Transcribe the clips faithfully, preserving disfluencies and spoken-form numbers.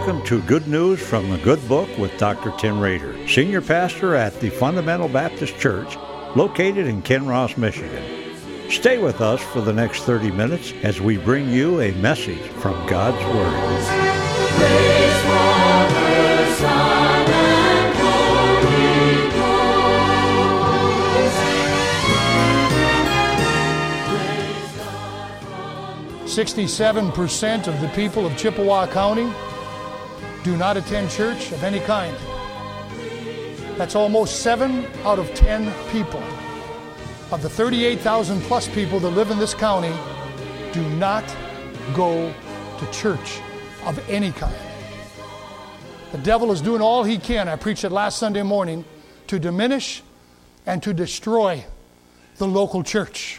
Welcome to Good News from the Good Book with Doctor Tim Rader, Senior Pastor at the Fundamental Baptist Church, located in Kinross, Michigan. Stay with us for the next thirty minutes as we bring you a message from God's Word. Praise Father, Son, and Holy Ghost. sixty-seven percent of the people of Chippewa County do not attend church of any kind. That's almost seven out of ten people. Of the thirty-eight thousand plus people that live in this county, do not go to church of any kind. The devil is doing all he can, I preached it last Sunday morning, to diminish and to destroy the local church.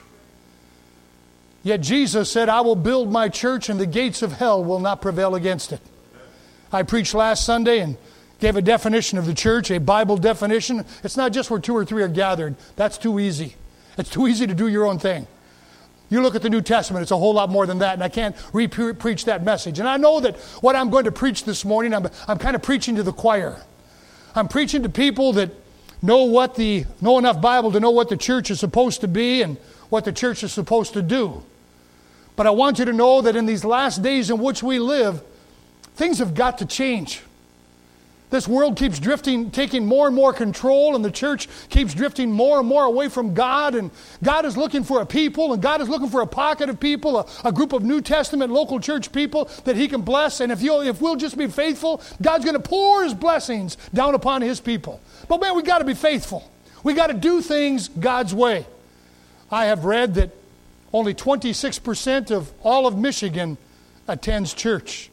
Yet Jesus said, I will build my church and the gates of hell will not prevail against it. I preached last Sunday and gave a definition of the church, a Bible definition. It's not just where two or three are gathered. That's too easy. It's too easy to do your own thing. You look at the New Testament, it's a whole lot more than that, and I can't re-preach that message. And I know that what I'm going to preach this morning, I'm, I'm kind of preaching to the choir. I'm preaching to people that know what the know enough Bible to know what the church is supposed to be and what the church is supposed to do. But I want you to know that in these last days in which we live, things have got to change. This world keeps drifting, taking more and more control, and the church keeps drifting more and more away from God, and God is looking for a people, and God is looking for a pocket of people, a, a group of New Testament local church people that He can bless, and if, you'll, if we'll just be faithful, God's going to pour His blessings down upon His people. But man, we got to be faithful. We got to do things God's way. I have read that only twenty-six percent of all of Michigan attends church.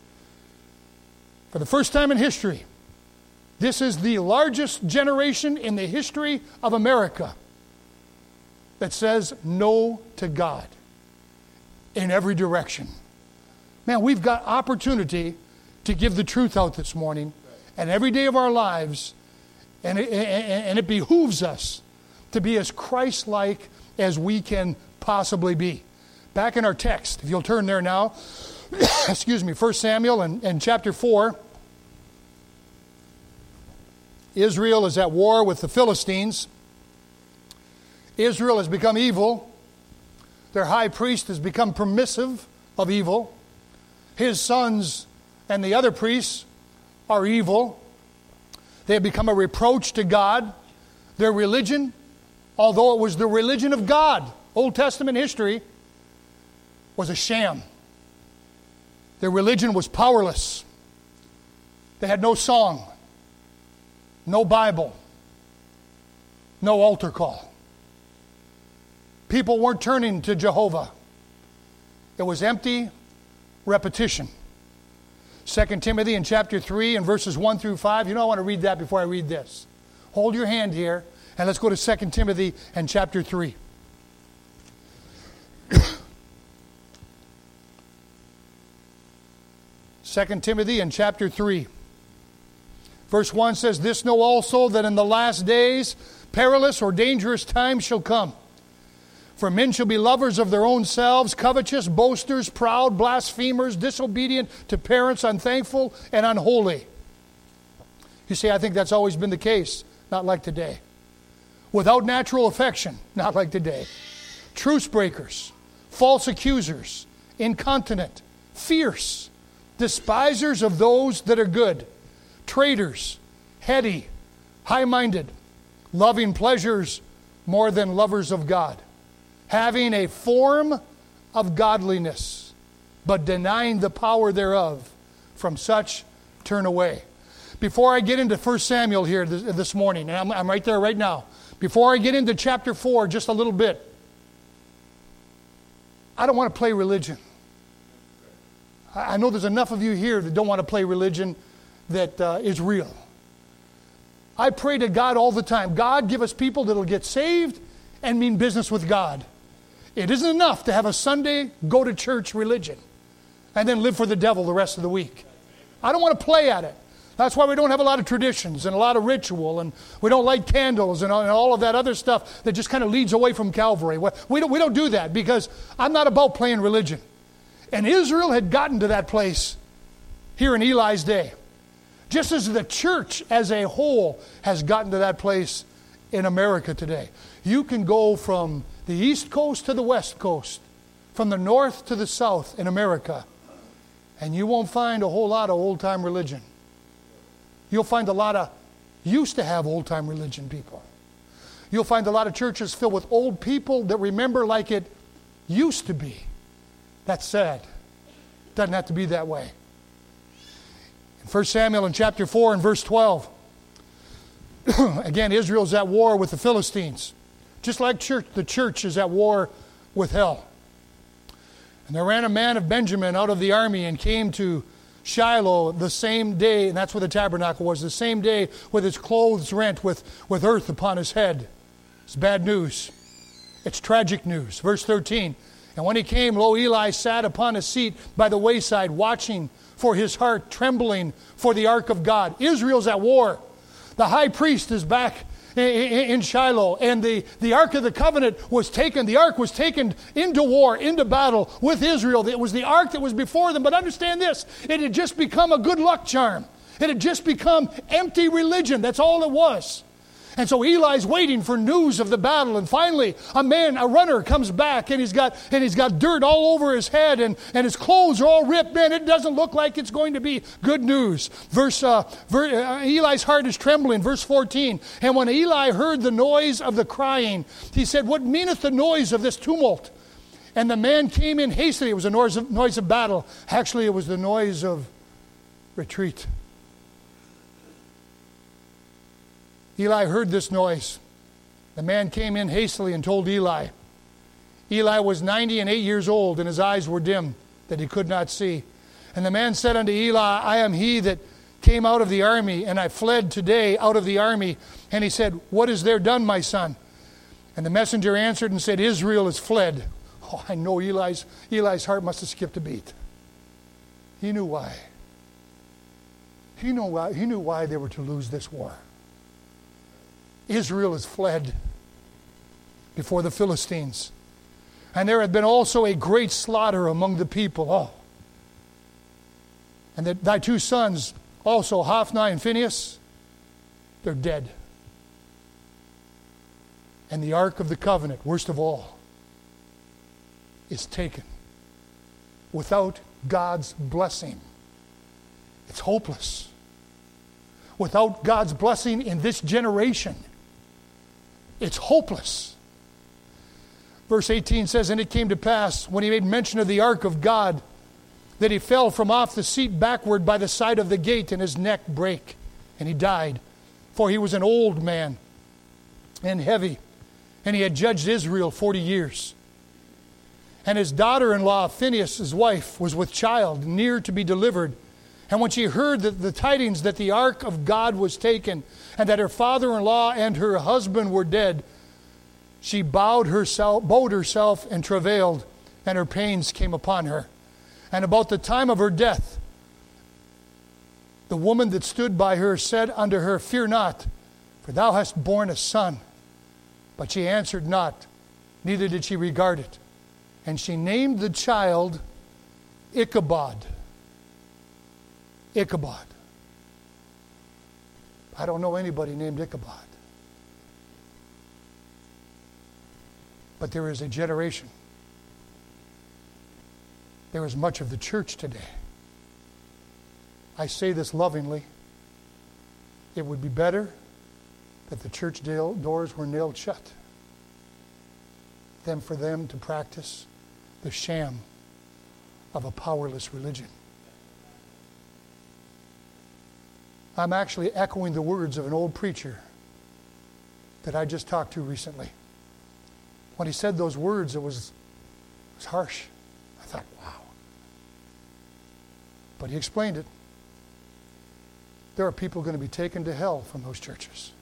For the first time in history, this is the largest generation in the history of America that says no to God in every direction. Man, we've got opportunity to give the truth out this morning and every day of our lives, and it, and it behooves us to be as Christ-like as we can possibly be. Back in our text, if you'll turn there now, excuse me, First Samuel and, and chapter four. Israel is at war with the Philistines. Israel has become evil. Their high priest has become permissive of evil. His sons and the other priests are evil. They have become a reproach to God. Their religion, although it was the religion of God, Old Testament history, was a sham. Their religion was powerless. They had no song. No Bible. No altar call. People weren't turning to Jehovah. It was empty repetition. Second Timothy in chapter three and verses one through five. You know, I want to read that before I read this. Hold your hand here and let's go to Second Timothy and chapter three. Second Timothy and chapter three. Verse one says, This know also that in the last days perilous or dangerous times shall come. For men shall be lovers of their own selves, covetous, boasters, proud, blasphemers, disobedient to parents, unthankful, and unholy. You see, I think that's always been the case, not like today. Without natural affection, not like today. Truce breakers, false accusers, incontinent, fierce, despisers of those that are good, traitors, heady, high-minded, loving pleasures more than lovers of God, having a form of godliness, but denying the power thereof. From such turn away. Before I get into First Samuel here this, this morning, and I'm, I'm right there right now, before I get into chapter four just a little bit, I don't want to play religion. I, I know there's enough of you here that don't want to play religion that uh, is real. I pray to God all the time, God, give us people that will get saved and mean business with God. It isn't enough to have a Sunday go-to-church religion and then live for the devil the rest of the week. I don't want to play at it. That's why we don't have a lot of traditions and a lot of ritual, and we don't light candles and all of that other stuff that just kind of leads away from Calvary. We don't, we don't do that because I'm not about playing religion. And Israel had gotten to that place here in Eli's day. Just as the church as a whole has gotten to that place in America today. You can go from the East Coast to the West Coast, from the North to the South in America, and you won't find a whole lot of old-time religion. You'll find a lot of used to have old-time religion people. You'll find a lot of churches filled with old people that remember like it used to be. That's sad. Doesn't have to be that way. In First Samuel in chapter four and verse twelve, again, Israel's at war with the Philistines. Just like church, the church is at war with hell. And there ran a man of Benjamin out of the army and came to Shiloh the same day, and that's where the tabernacle was, the same day with his clothes rent, with, with earth upon his head. It's bad news. It's tragic news. Verse thirteen, and when he came, lo, Eli sat upon a seat by the wayside, watching for his heart, trembling for the ark of God. Israel's at war. The high priest is back in Shiloh, and the, the Ark of the Covenant was taken. The Ark was taken into war, into battle with Israel. It was the Ark that was before them. But understand this, it had just become a good luck charm. It had just become empty religion. That's all it was. And so Eli's waiting for news of the battle, and finally a man, a runner comes back, and he's got and he's got dirt all over his head, and, and his clothes are all ripped. Man, it doesn't look like it's going to be good news. Verse uh, ver, uh, Eli's heart is trembling. Verse fourteen, and when Eli heard the noise of the crying, he said, what meaneth the noise of this tumult? And the man came in hastily. It was a noise of, noise of battle. Actually, it was the noise of retreat. Eli heard this noise. The man came in hastily and told Eli. Eli was ninety and eight years old, and his eyes were dim, that he could not see. And the man said unto Eli, I am he that came out of the army, and I fled today out of the army. And he said, what is there done, my son? And the messenger answered and said, Israel is fled. Oh, I know Eli's, Eli's heart must have skipped a beat. He knew why. He knew why, he knew why they were to lose this war. Israel has fled before the Philistines. And there had been also a great slaughter among the people. Oh. And that thy two sons, also Hophni and Phinehas, they're dead. And the Ark of the Covenant, worst of all, is taken without God's blessing. It's hopeless. Without God's blessing in this generation, it's hopeless. Verse eighteen says, and it came to pass, when he made mention of the ark of God, that he fell from off the seat backward by the side of the gate, and his neck brake, and he died. For he was an old man and heavy, and he had judged Israel forty years. And his daughter-in-law, Phinehas, his wife, was with child, near to be delivered. And when she heard the, the tidings that the ark of God was taken, and that her father-in-law and her husband were dead, she bowed herself, bowed herself and travailed, and her pains came upon her. And about the time of her death, the woman that stood by her said unto her, fear not, for thou hast borne a son. But she answered not, neither did she regard it. And she named the child Ichabod. Ichabod. I don't know anybody named Ichabod. But there is a generation. There is much of the church today. I say this lovingly. It would be better that the church doors were nailed shut than for them to practice the sham of a powerless religion. I'm actually echoing the words of an old preacher that I just talked to recently. When he said those words, it was, it was harsh. I thought, wow. But he explained it. There are people going to be taken to hell from those churches.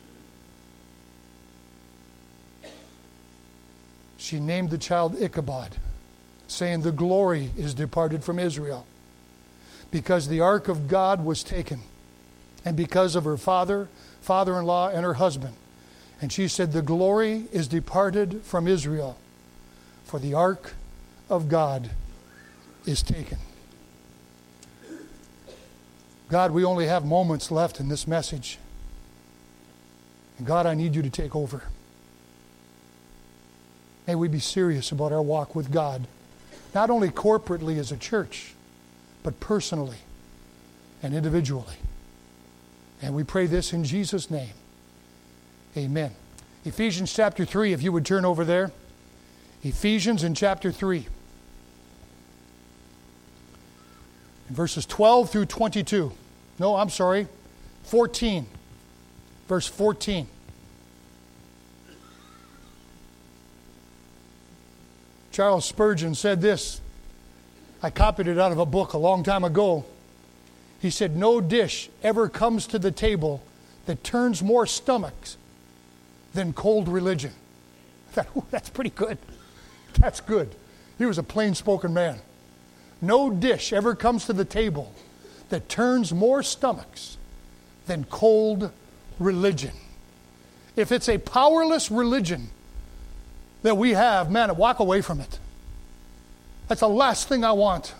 She named the child Ichabod, saying, the glory is departed from Israel, because the ark of God was taken, and because of her father, father-in-law, and her husband. And she said, the glory is departed from Israel, for the ark of God is taken. God, we only have moments left in this message. And God, I need you to take over. May we be serious about our walk with God, not only corporately as a church, but personally and individually. And we pray this in Jesus' name. Amen. Ephesians chapter three, if you would turn over there. Ephesians in chapter three. In verses twelve through twenty-two. No, I'm sorry. fourteen. Verse fourteen. Charles Spurgeon said this. I copied it out of a book a long time ago. He said, no dish ever comes to the table that turns more stomachs than cold religion. I thought, ooh, that's pretty good. That's good. He was a plain-spoken man. No dish ever comes to the table that turns more stomachs than cold religion. If it's a powerless religion that we have, man, walk away from it. That's the last thing I want.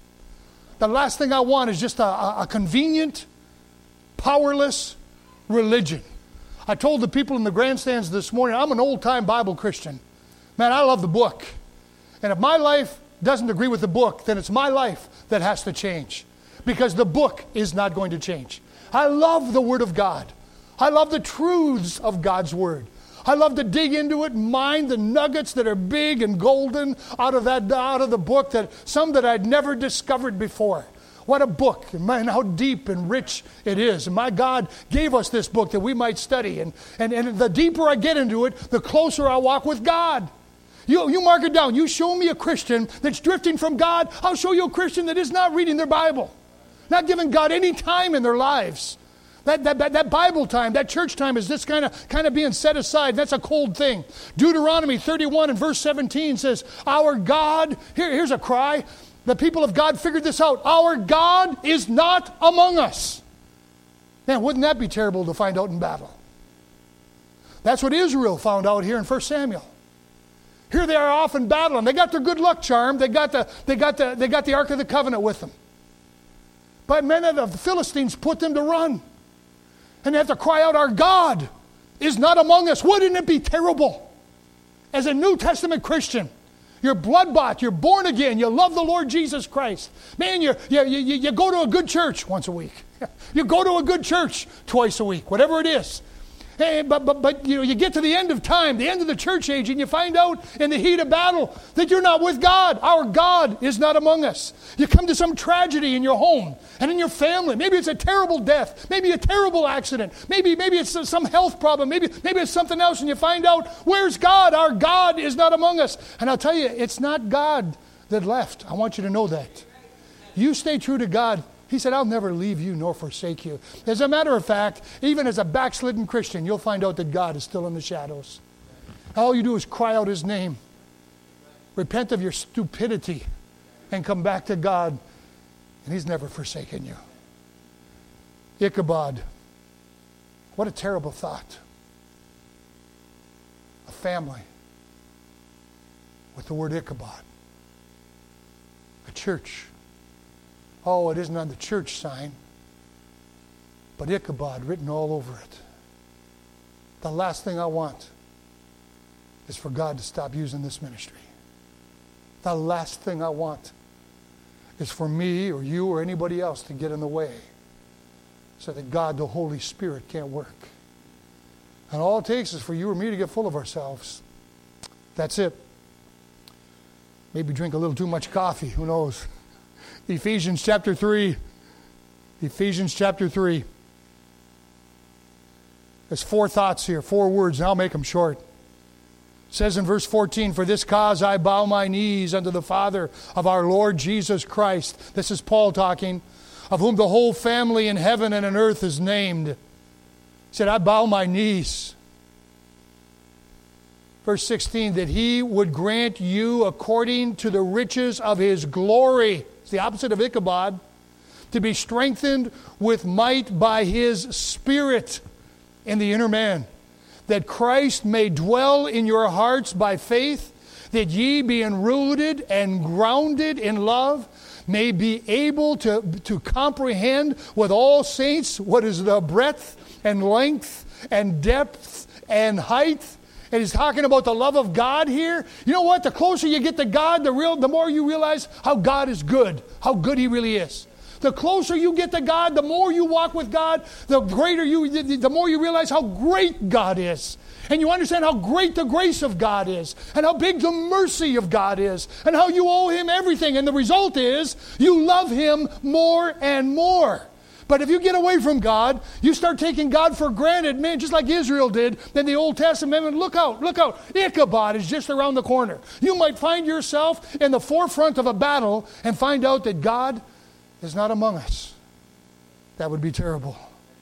The last thing I want is just a, a, a convenient, powerless religion. I told the people in the grandstands this morning, I'm an old-time Bible Christian. Man, I love the book. And if my life doesn't agree with the book, then it's my life that has to change. Because the book is not going to change. I love the Word of God. I love the truths of God's Word. I love to dig into it and mine the nuggets that are big and golden out of that out of the book, that some that I'd never discovered before. What a book, and man, how deep and rich it is. And my God gave us this book that we might study. And, and, and the deeper I get into it, the closer I walk with God. You, you mark it down. You show me a Christian that's drifting from God, I'll show you a Christian that is not reading their Bible, not giving God any time in their lives. That, that, that Bible time, that church time is just kind of kind of being set aside. That's a cold thing. Deuteronomy thirty-one and verse seventeen says, our God, here, here's a cry. The people of God figured this out. Our God is not among us. Man, wouldn't that be terrible to find out in battle? That's what Israel found out here in First Samuel. Here they are off in battle, and they got their good luck charm. They got the, they got the, they got the Ark of the Covenant with them. But men of the Philistines put them to run. And they have to cry out, our God is not among us. Wouldn't it be terrible? As a New Testament Christian, you're blood-bought, you're born again, you love the Lord Jesus Christ. Man, you, you, you, you go to a good church once a week. You go to a good church twice a week, whatever it is. Hey, but but but you know, you get to the end of time, the end of the church age, and you find out in the heat of battle that you're not with God. Our God is not among us. You come to some tragedy in your home and in your family. Maybe it's a terrible death. Maybe a terrible accident. Maybe maybe it's some health problem. Maybe maybe it's something else, and you find out, where's God? Our God is not among us. And I'll tell you, it's not God that left. I want you to know that. You stay true to God. He said, I'll never leave you nor forsake you. As a matter of fact, even as a backslidden Christian, you'll find out that God is still in the shadows. All you do is cry out His name. Repent of your stupidity and come back to God, and He's never forsaken you. Ichabod. What a terrible thought. A family with the word Ichabod. A church. Oh, it isn't on the church sign, but Ichabod written all over it. The last thing I want is for God to stop using this ministry. The last thing I want is for me or you or anybody else to get in the way so that God, the Holy Spirit, can't work. And all it takes is for you or me to get full of ourselves. That's it. Maybe drink a little too much coffee. Who knows? Ephesians chapter three. Ephesians chapter three. There's four thoughts here, four words, and I'll make them short. It says in verse fourteen, for this cause I bow my knees unto the Father of our Lord Jesus Christ. This is Paul talking, of whom the whole family in heaven and on earth is named. He said, I bow my knees. Verse sixteen, that He would grant you according to the riches of His glory. It's the opposite of Ichabod. To be strengthened with might by His Spirit in the inner man. That Christ may dwell in your hearts by faith. That ye being rooted and grounded in love may be able to, to comprehend with all saints what is the breadth and length and depth and height. And he's talking about the love of God here. You know what? The closer you get to God, the real, the more you realize how God is good, how good He really is. The closer you get to God, the more you walk with God, the greater you, the more you realize how great God is. And you understand how great the grace of God is, and how big the mercy of God is, and how you owe Him everything. And the result is you love Him more and more. But if you get away from God, you start taking God for granted, man, just like Israel did in the Old Testament. And look out, look out. Ichabod is just around the corner. You might find yourself in the forefront of a battle and find out that God is not among us. That would be terrible.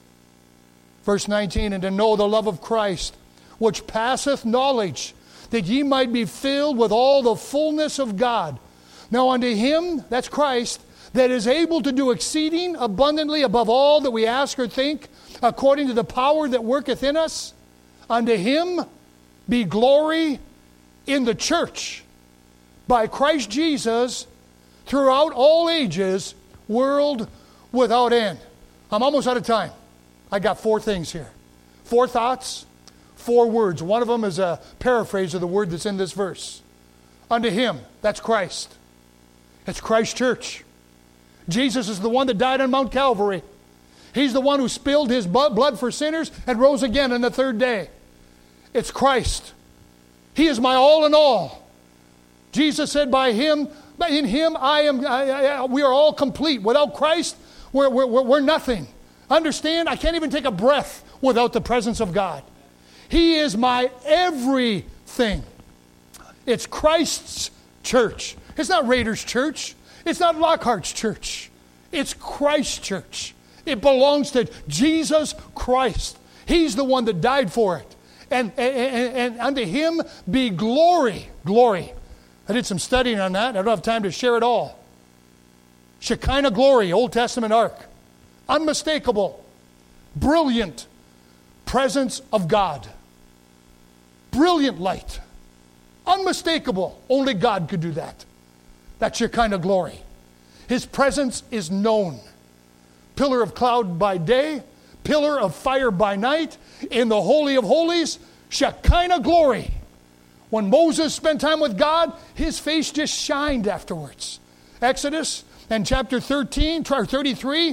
Verse nineteen, and to know the love of Christ, which passeth knowledge, that ye might be filled with all the fullness of God. Now unto Him, that's Christ, that is able to do exceeding abundantly above all that we ask or think, according to the power that worketh in us, unto Him be glory in the church by Christ Jesus throughout all ages, world without end. I'm almost out of time. I got four things here. Four thoughts, four words. One of them is a paraphrase of the word that's in this verse. Unto Him, that's Christ. It's Christ's church. Jesus is the one that died on Mount Calvary. He's the one who spilled His blood for sinners and rose again on the third day. It's Christ. He is my all in all. Jesus said, by Him, in Him, I am. I, I, we are all complete. Without Christ, we're, we're, we're nothing. Understand? I can't even take a breath without the presence of God. He is my everything. It's Christ's church. It's not Raiders' church. It's not Lockhart's church. It's Christ's church. It belongs to Jesus Christ. He's the one that died for it. And, and, and unto Him be glory. Glory. I did some studying on that. I don't have time to share it all. Shekinah glory, Old Testament ark. Unmistakable, brilliant presence of God. Brilliant light. Unmistakable. Only God could do that. That's Shekinah glory. His presence is known. Pillar of cloud by day, pillar of fire by night, in the Holy of Holies, Shekinah glory. When Moses spent time with God, his face just shined afterwards. Exodus and chapter thirteen, thirty-three.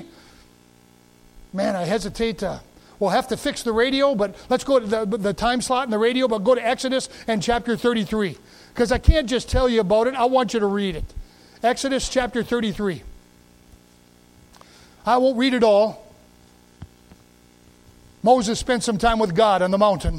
Man, I hesitate to, we'll have to fix the radio, but let's go to the, the time slot in the radio, but go to Exodus and chapter thirty-three. Because I can't just tell you about it, I want you to read it. Exodus chapter thirty-three. I won't read it all. Moses spent some time with God on the mountain.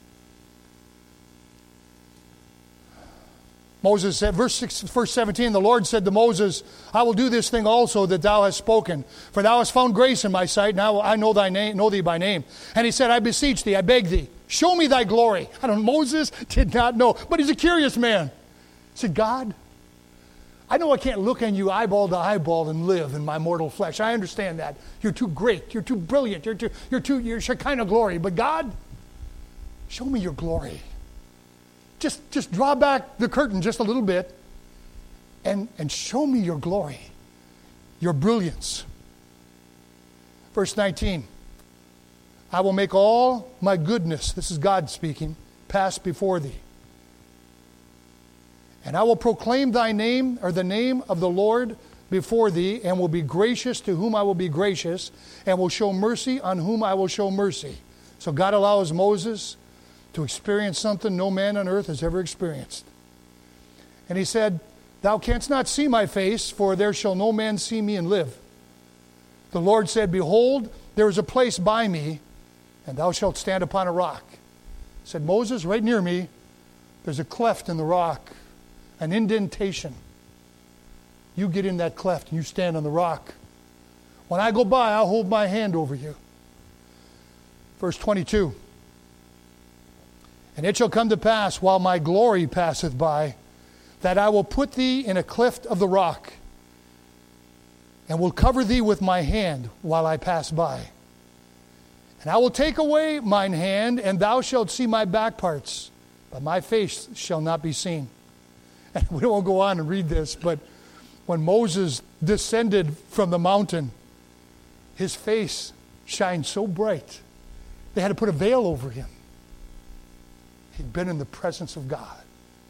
Moses said, verse, six, verse seventeen, the Lord said to Moses, I will do this thing also that thou hast spoken, for thou hast found grace in my sight, now I know thy name, know thee by name. And he said, I beseech thee, I beg thee, show me thy glory. I don't know, Moses did not know, but he's a curious man. He said, God, I know I can't look on you eyeball to eyeball and live in my mortal flesh. I understand that. You're too great. You're too brilliant. You're too, you're too, you're Shekinah glory. But God, show me your glory. Just, just draw back the curtain just a little bit and, and show me your glory, your brilliance. Verse nineteen, I will make all my goodness, this is God speaking, pass before thee. And I will proclaim thy name, or the name of the Lord before thee, and will be gracious to whom I will be gracious, and will show mercy on whom I will show mercy. So God allows Moses to experience something no man on earth has ever experienced. And he said, thou canst not see my face, for there shall no man see me and live. The Lord said, behold, there is a place by me, and thou shalt stand upon a rock. He said, Moses, right near me, there's a cleft in the rock, an indentation. You get in that cleft and you stand on the rock. When I go by, I'll hold my hand over you. Verse twenty-two. And it shall come to pass, while my glory passeth by, that I will put thee in a cleft of the rock, and will cover thee with my hand while I pass by. And I will take away mine hand, and thou shalt see my back parts, but my face shall not be seen. And we won't go on and read this, but when Moses descended from the mountain, his face shined so bright, they had to put a veil over him. He'd been in the presence of God.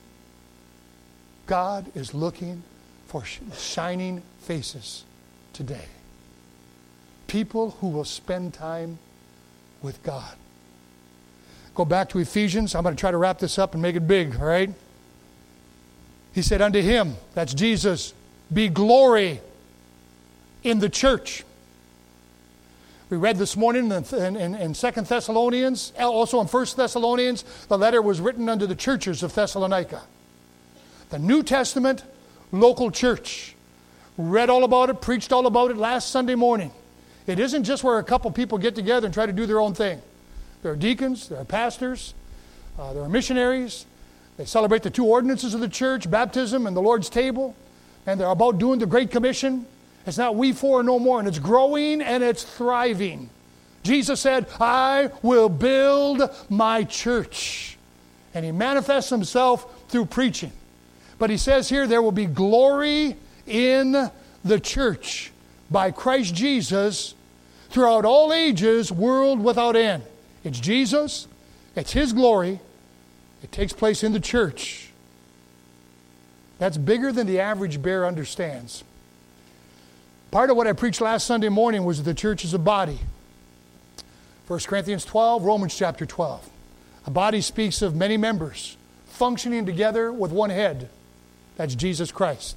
God is looking for shining faces today. People who will spend time with God. Go back to Ephesians. I'm going to try to wrap this up and make it big, all right? He said, unto him, that's Jesus, be glory in the church. We read this morning in, in, in Second Thessalonians, also in First Thessalonians, the letter was written unto the churches of Thessalonica. The New Testament local church. Read all about it, preached all about it last Sunday morning. It isn't just where a couple people get together and try to do their own thing. There are deacons, there are pastors, uh, there are missionaries. They celebrate the two ordinances of the church, baptism and the Lord's table. And they're about doing the Great Commission. It's not we four no more. And it's growing and it's thriving. Jesus said, I will build my church. And he manifests himself through preaching. But he says here there will be glory in the church by Christ Jesus throughout all ages, world without end. It's Jesus. It's his glory. It takes place in the church. That's bigger than the average bear understands. Part of what I preached last Sunday morning was that the church is a body. First Corinthians twelve, Romans chapter twelve. A body speaks of many members functioning together with one head. That's Jesus Christ.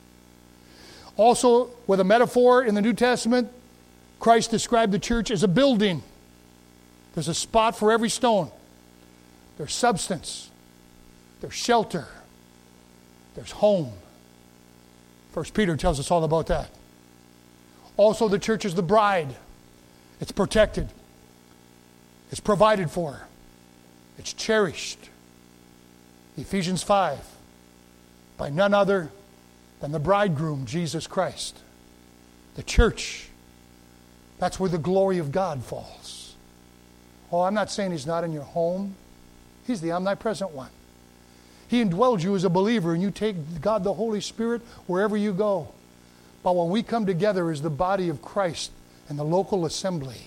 Also, with a metaphor in the New Testament, Christ described the church as a building. There's a spot for every stone. There's substance. There's shelter. There's home. First Peter tells us all about that. Also, the church is the bride. It's protected. It's provided for. It's cherished. Ephesians five. By none other than the bridegroom, Jesus Christ. The church. That's where the glory of God falls. Oh, I'm not saying he's not in your home. He's the omnipresent one. He indwells you as a believer, and you take God the Holy Spirit wherever you go. But when we come together as the body of Christ in the local assembly,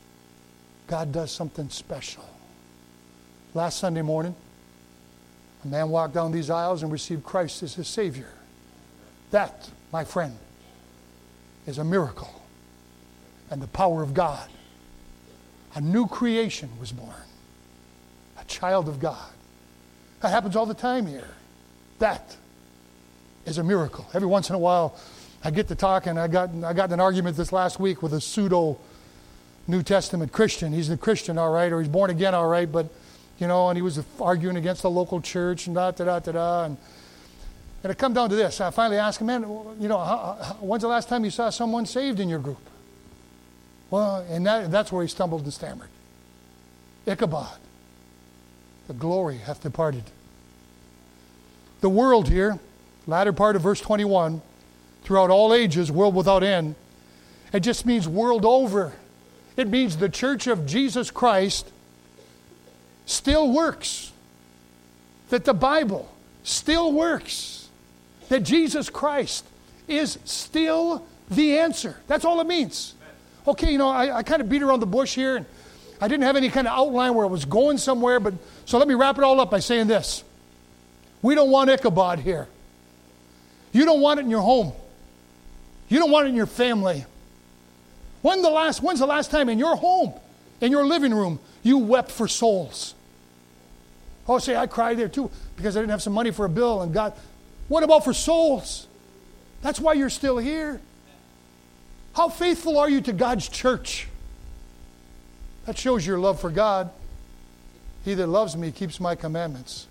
God does something special. Last Sunday morning, a man walked down these aisles and received Christ as his Savior. That, my friend, is a miracle and the power of God. A new creation was born. A child of God. That happens all the time here. That is a miracle. Every once in a while, I get to talking. I got I got in an argument this last week with a pseudo New Testament Christian. He's a Christian, all right, or he's born again, all right, but you know, and he was arguing against the local church and da da da da da. And, and it come down to this. I finally asked him, man, you know, how, how, when's the last time you saw someone saved in your group? Well, and that, that's where he stumbled and stammered. Ichabod. The glory hath departed. The world here, latter part of verse twenty-one, throughout all ages, world without end, it just means world over. It means the church of Jesus Christ still works. That the Bible still works. That Jesus Christ is still the answer. That's all it means. Okay, you know, I, I kind of beat around the bush here, and I didn't have any kind of outline where I was going somewhere, but so let me wrap it all up by saying this. We don't want Ichabod here. You don't want it in your home. You don't want it in your family. When the last, when's the last time in your home, in your living room, you wept for souls? Oh, say, I cried there too because I didn't have some money for a bill, and God, what about for souls? That's why you're still here. How faithful are you to God's church? That shows your love for God. He that loves me keeps my commandments.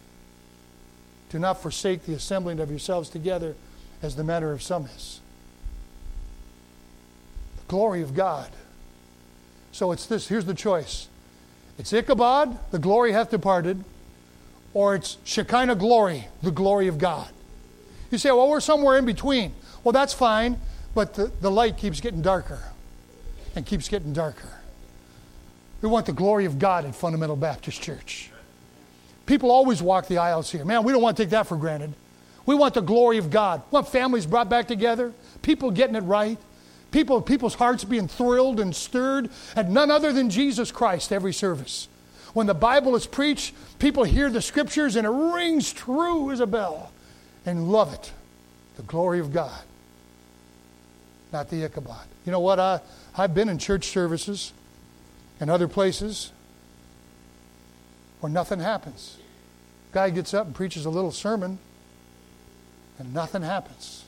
Do not forsake the assembling of yourselves together as the manner of some is. The glory of God. So it's this, here's the choice. It's Ichabod, the glory hath departed, or it's Shekinah glory, the glory of God. You say, well, we're somewhere in between. Well, that's fine, but the, the light keeps getting darker and keeps getting darker. We want the glory of God at Fundamental Baptist Church. People always walk the aisles here. Man, we don't want to take that for granted. We want the glory of God. We want families brought back together, people getting it right, people, people's hearts being thrilled and stirred, and none other than Jesus Christ every service. When the Bible is preached, people hear the Scriptures and it rings true as a bell and love it. The glory of God, not the Ichabod. You know what? I, I've been in church services and other places where nothing happens. Guy gets up and preaches a little sermon and nothing happens.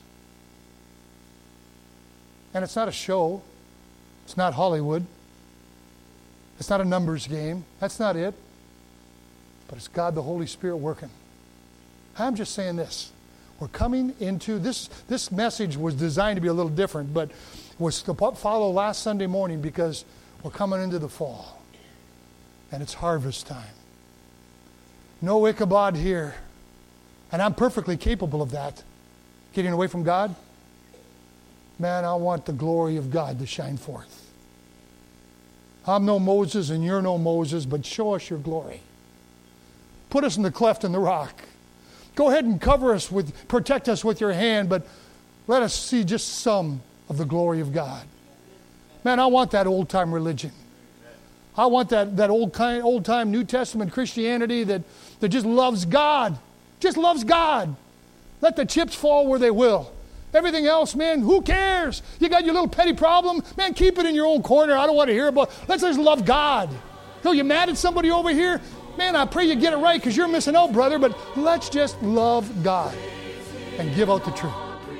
And it's not a show. It's not Hollywood. It's not a numbers game. That's not it. But it's God the Holy Spirit working. I'm just saying this. We're coming into, this This message was designed to be a little different, but was to follow last Sunday morning because we're coming into the fall. And it's harvest time. No Ichabod here. And I'm perfectly capable of that. Getting away from God. Man, I want the glory of God to shine forth. I'm no Moses and you're no Moses, but show us your glory. Put us in the cleft in the rock. Go ahead and cover us with, protect us with your hand, but let us see just some of the glory of God. Man, I want that old-time religion. I want that, that old kind, old-time New Testament Christianity that, that just loves God. Just loves God. Let the chips fall where they will. Everything else, man, who cares? You got your little petty problem? Man, keep it in your own corner. I don't want to hear about it. Let's just love God. Oh, you mad at somebody over here? Man, I pray you get it right because you're missing out, brother. But let's just love God and give out the truth.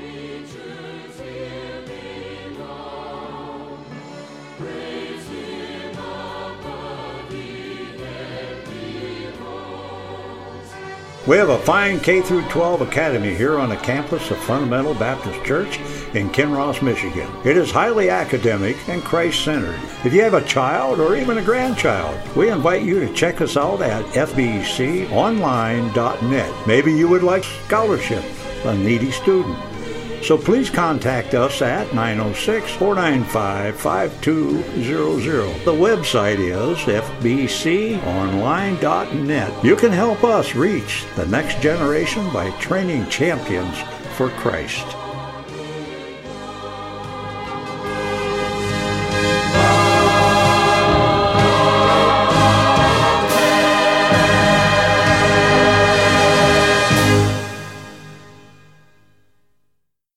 We have a fine K through twelve academy here on the campus of Fundamental Baptist Church in Kinross, Michigan. It is highly academic and Christ-centered. If you have a child or even a grandchild, we invite you to check us out at F B C online dot net. Maybe you would like scholarship, a needy student. So please contact us at nine oh six, four nine five, five two zero zero. The website is F B C online dot net. You can help us reach the next generation by training champions for Christ.